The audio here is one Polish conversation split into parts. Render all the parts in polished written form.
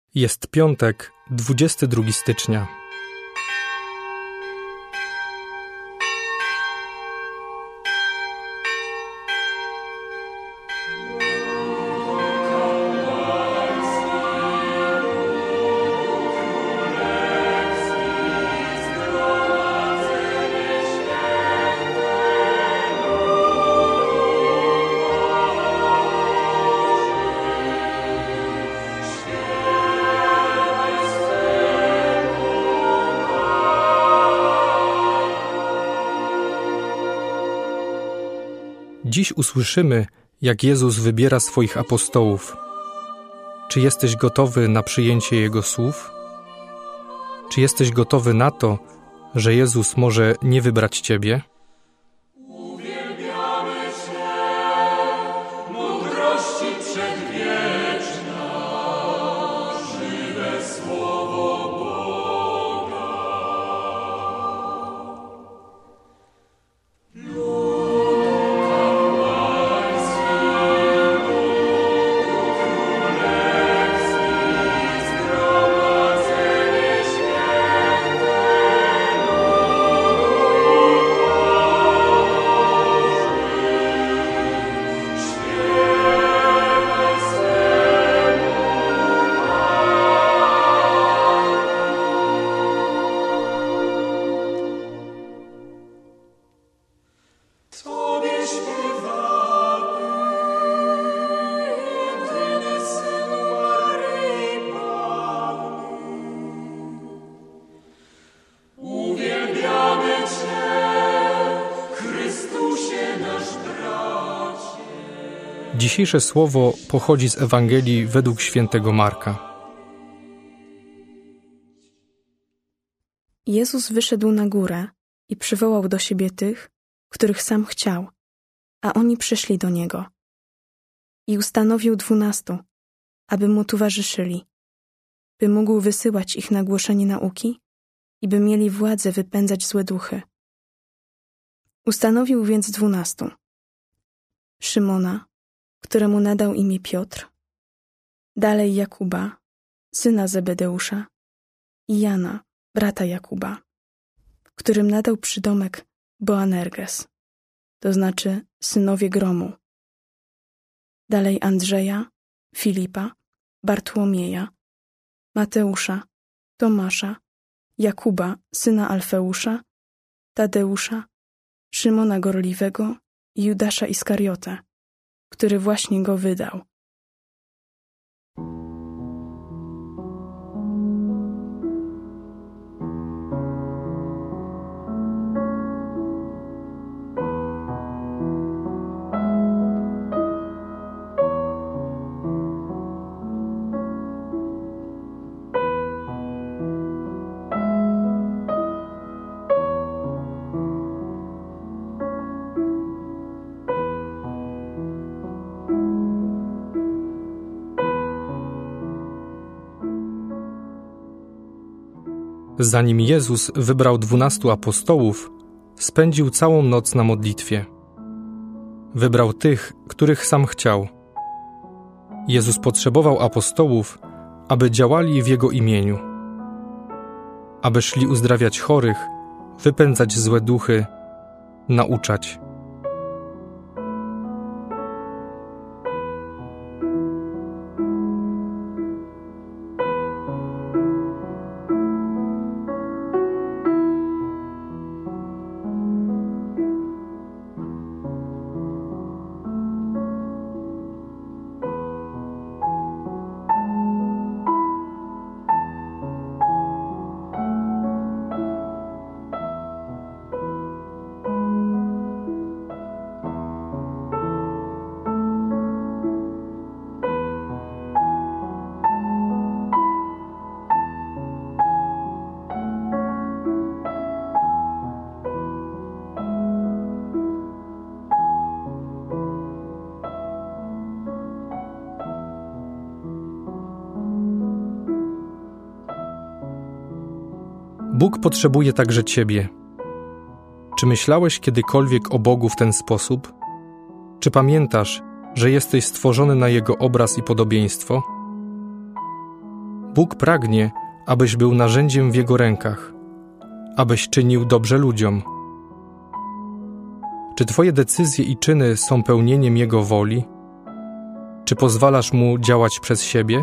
Jest piątek, 22 stycznia. Dziś usłyszymy, jak Jezus wybiera swoich apostołów. Czy jesteś gotowy na przyjęcie Jego słów? Czy jesteś gotowy na to, że Jezus może nie wybrać ciebie? Uwielbiamy Cię, mądrości przedwieczna, żywe słowo Boga. Tobie śpiewamy, jedyny Synu Maryi Panny. Uwielbiamy Cię, Chrystusie nasz bracie. Dzisiejsze słowo pochodzi z Ewangelii według świętego Marka. Jezus wyszedł na górę i przywołał do siebie tych, których sam chciał, a oni przyszli do Niego. I ustanowił 12, aby Mu towarzyszyli, by mógł wysyłać ich na głoszenie nauki i by mieli władzę wypędzać złe duchy. Ustanowił więc 12. Szymona, któremu nadał imię Piotr, dalej Jakuba, syna Zebedeusza, i Jana, brata Jakuba, którym nadał przydomek Boanerges, to znaczy synowie gromu. Dalej Andrzeja, Filipa, Bartłomieja, Mateusza, Tomasza, Jakuba, syna Alfeusza, Tadeusza, Szymona Gorliwego i Judasza Iskariotę, który właśnie go wydał. Zanim Jezus wybrał 12 apostołów, spędził całą noc na modlitwie. Wybrał tych, których sam chciał. Jezus potrzebował apostołów, aby działali w Jego imieniu, aby szli uzdrawiać chorych, wypędzać złe duchy, nauczać. Bóg potrzebuje także ciebie. Czy myślałeś kiedykolwiek o Bogu w ten sposób? Czy pamiętasz, że jesteś stworzony na Jego obraz i podobieństwo? Bóg pragnie, abyś był narzędziem w Jego rękach, abyś czynił dobrze ludziom. Czy Twoje decyzje i czyny są pełnieniem Jego woli? Czy pozwalasz Mu działać przez siebie?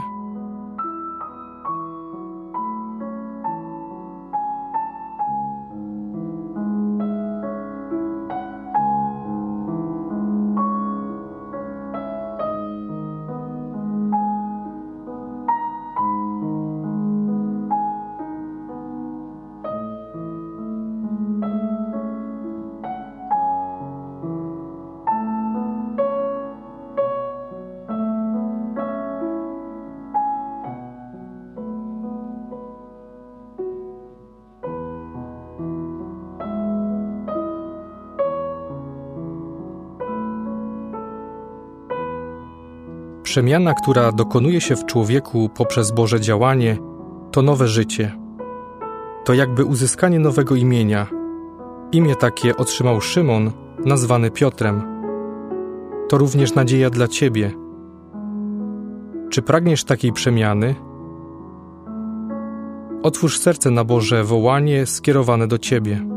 Przemiana, która dokonuje się w człowieku poprzez Boże działanie, to nowe życie. To jakby uzyskanie nowego imienia. Imię takie otrzymał Szymon, nazwany Piotrem. To również nadzieja dla Ciebie. Czy pragniesz takiej przemiany? Otwórz serce na Boże wołanie skierowane do Ciebie.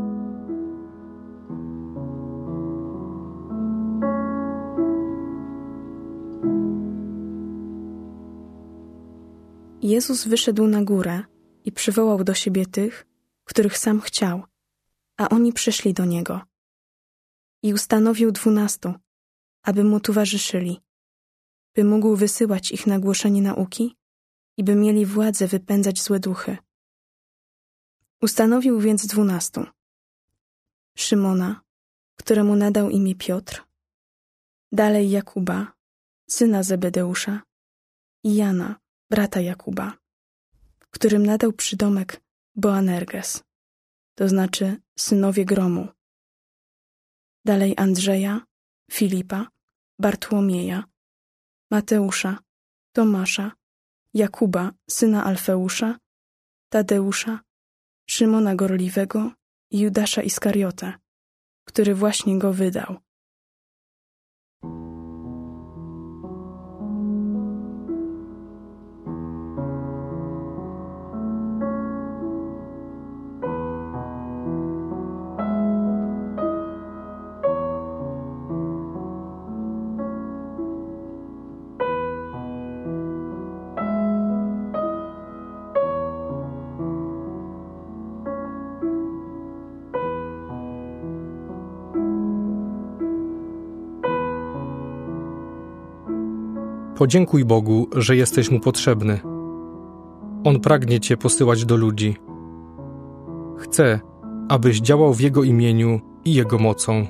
Jezus wyszedł na górę i przywołał do siebie tych, których sam chciał, a oni przyszli do Niego. I ustanowił 12, aby Mu towarzyszyli, by mógł wysyłać ich na głoszenie nauki i by mieli władzę wypędzać złe duchy. Ustanowił więc 12. Szymona, któremu nadał imię Piotr, dalej Jakuba, syna Zebedeusza, i Jana, brata Jakuba, którym nadał przydomek Boanerges, to znaczy synowie gromu. Dalej Andrzeja, Filipa, Bartłomieja, Mateusza, Tomasza, Jakuba, syna Alfeusza, Tadeusza, Szymona Gorliwego i Judasza Iskariotę, który właśnie go wydał. Podziękuj Bogu, że jesteś Mu potrzebny. On pragnie Cię posyłać do ludzi. Chce, abyś działał w Jego imieniu i Jego mocą.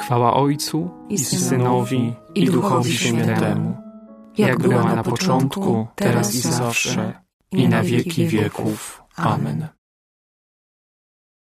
Chwała Ojcu i Synowi, i Duchowi Świętemu, jak była na początku, teraz i zawsze, i na wieki wieków. Amen.